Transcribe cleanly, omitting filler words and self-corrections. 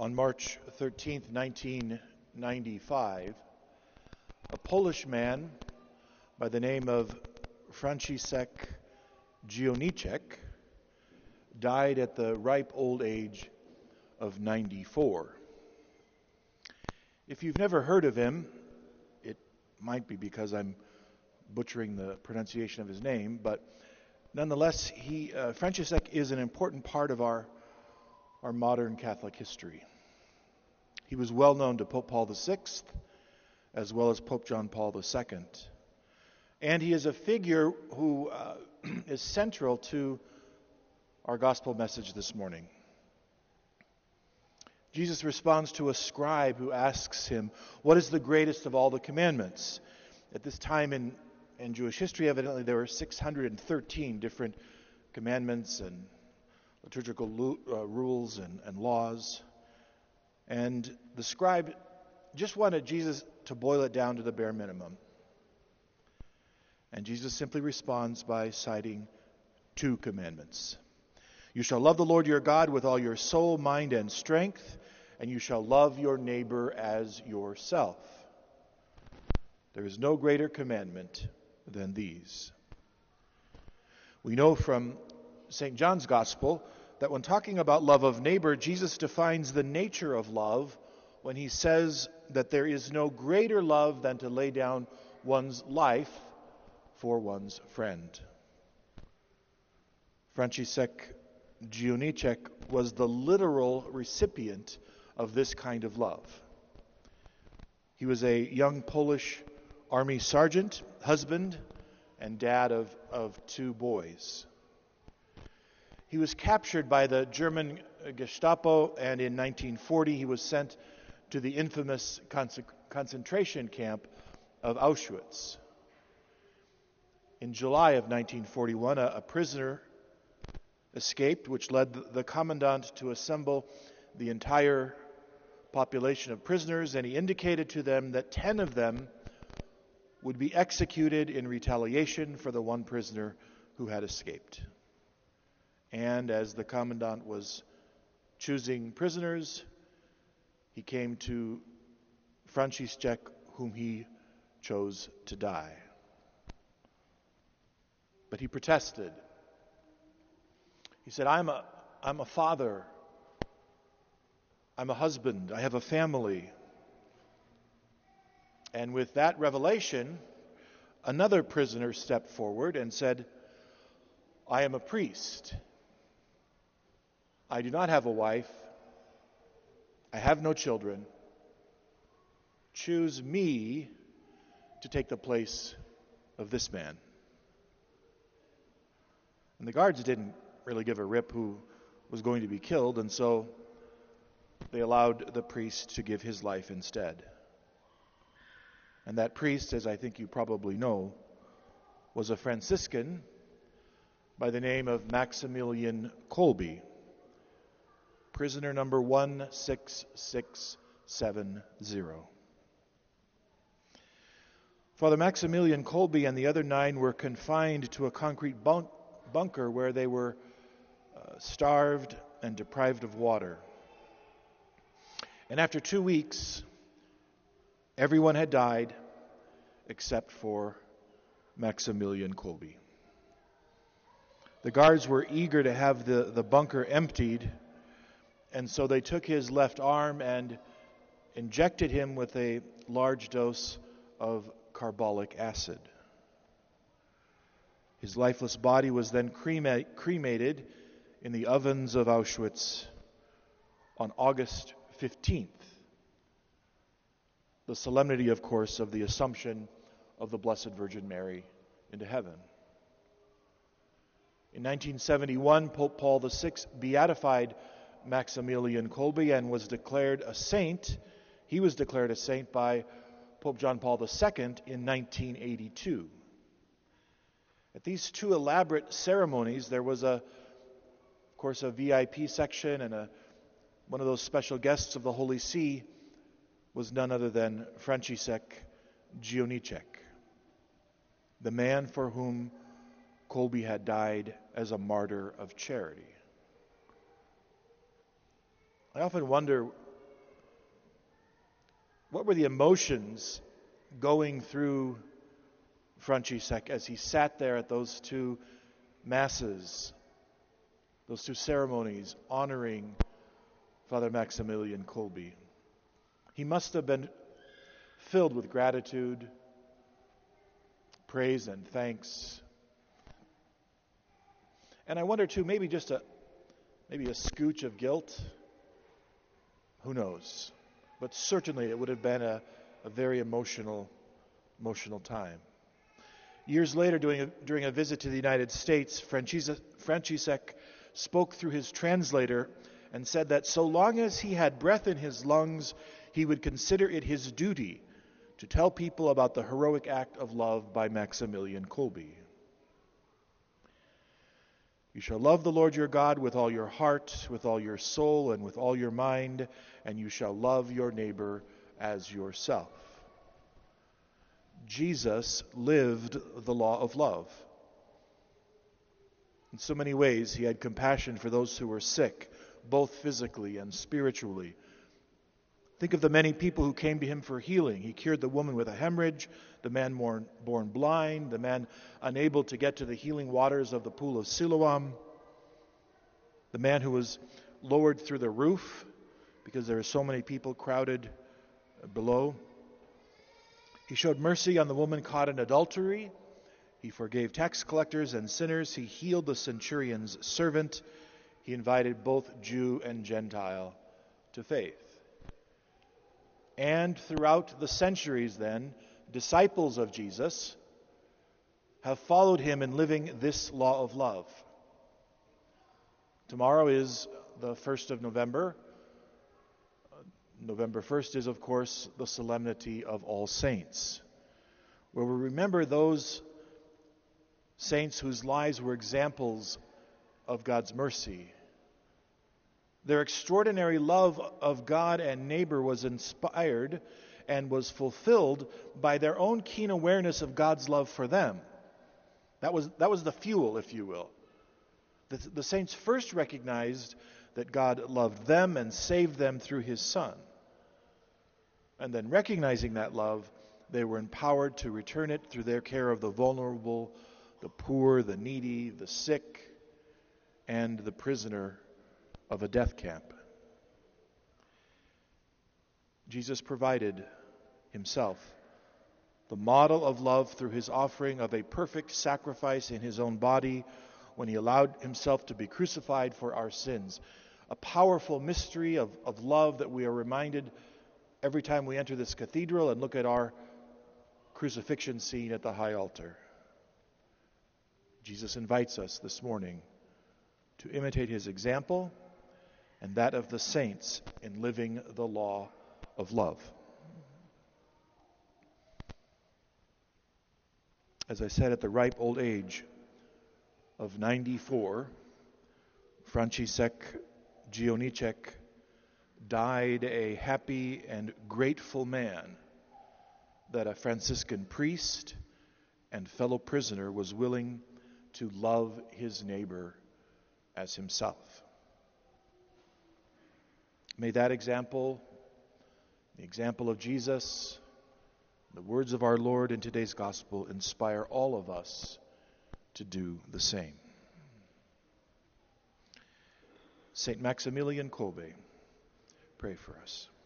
On March 13th, 1995, a Polish man by the name of Franciszek Gioniczek died at the ripe old age of 94. If you've never heard of him, it might be because I'm butchering the pronunciation of his name, but nonetheless, Franciszek is an important part of our modern Catholic history. He was well known to Pope Paul VI, as well as Pope John Paul II. And he is a figure who is central to our gospel message this morning. Jesus responds to a scribe who asks him, what is the greatest of all the commandments? At this time in Jewish history, evidently there were 613 different commandments and liturgical rules and laws. And the scribe just wanted Jesus to boil it down to the bare minimum. And Jesus simply responds by citing two commandments. You shall love the Lord your God with all your soul, mind, and strength, and you shall love your neighbor as yourself. There is no greater commandment than these. We know from St. John's Gospel that when talking about love of neighbor, Jesus defines the nature of love when he says that there is no greater love than to lay down one's life for one's friend. Franciszek Gioniczek was the literal recipient of this kind of love. He was a young Polish army sergeant, husband, and dad of two boys. He was captured by the German Gestapo, and in 1940 he was sent to the infamous concentration camp of Auschwitz. In July of 1941, a prisoner escaped, which led the commandant to assemble the entire population of prisoners, and he indicated to them that 10 of them would be executed in retaliation for the one prisoner who had escaped. And as the commandant was choosing prisoners, he came to Franciszek, whom he chose to die. But he protested. He said, I'm a father. I'm a husband. I have a family. And with that revelation, another prisoner stepped forward and said, I am a priest. I do not have a wife. I have no children. Choose me to take the place of this man. And the guards didn't really give a rip who was going to be killed, and so they allowed the priest to give his life instead. And that priest, as I think you probably know, was a Franciscan by the name of Maximilian Kolbe, prisoner number 16670. Father Maximilian Kolbe and the other 9 were confined to a concrete bunker where they were starved and deprived of water. And after 2 weeks, everyone had died except for Maximilian Kolbe. The guards were eager to have the bunker emptied, and so they took his left arm and injected him with a large dose of carbolic acid. His lifeless body was then cremated in the ovens of Auschwitz on August 15th. The solemnity, of course, of the Assumption of the Blessed Virgin Mary into heaven. In 1971, Pope Paul VI beatified Maximilian Kolbe and was declared a saint. He was declared a saint by Pope John Paul II in 1982. At these 2 elaborate ceremonies, there was, of course, a VIP section, and one of those special guests of the Holy See was none other than Franciszek Gioniczek, the man for whom Kolbe had died as a martyr of charity. I often wonder What were the emotions going through František as he sat there at those two masses, those two ceremonies honoring Father Maximilian Kolbe? He must have been filled with gratitude, praise and thanks. And I wonder too, maybe a scooch of guilt. Who knows? But certainly it would have been a very emotional time. Years later, during a visit to the United States, František spoke through his translator and said that so long as he had breath in his lungs, he would consider it his duty to tell people about the heroic act of love by Maximilian Kolbe. You shall love the Lord your God with all your heart, with all your soul, and with all your mind, and you shall love your neighbor as yourself. Jesus lived the law of love. In so many ways, he had compassion for those who were sick, both physically and spiritually. Think of the many people who came to him for healing. He cured the woman with a hemorrhage, the man born blind, the man unable to get to the healing waters of the pool of Siloam, the man who was lowered through the roof because there are so many people crowded below. He showed mercy on the woman caught in adultery. He forgave tax collectors and sinners. He healed the centurion's servant. He invited both Jew and Gentile to faith. And throughout the centuries then, disciples of Jesus have followed him in living this law of love. Tomorrow is the 1st of November. November 1st is, of course, the Solemnity of All Saints, where we remember those saints whose lives were examples of God's mercy. Their extraordinary love of God and neighbor was inspired and was fulfilled by their own keen awareness of God's love for them. That was the fuel, if you will. The saints first recognized that God loved them and saved them through his Son. And then recognizing that love, they were empowered to return it through their care of the vulnerable, the poor, the needy, the sick, and the prisoner of a death camp. Jesus provided himself the model of love through his offering of a perfect sacrifice in his own body when he allowed himself to be crucified for our sins. A powerful mystery of love that we are reminded every time we enter this cathedral and look at our crucifixion scene at the high altar. Jesus invites us this morning to imitate his example and that of the saints in living the law of love. As I said, at the ripe old age of 94, František Gioniček died a happy and grateful man that a Franciscan priest and fellow prisoner was willing to love his neighbor as himself. May that example, the example of Jesus, the words of our Lord in today's gospel inspire all of us to do the same. Saint Maximilian Kolbe, pray for us.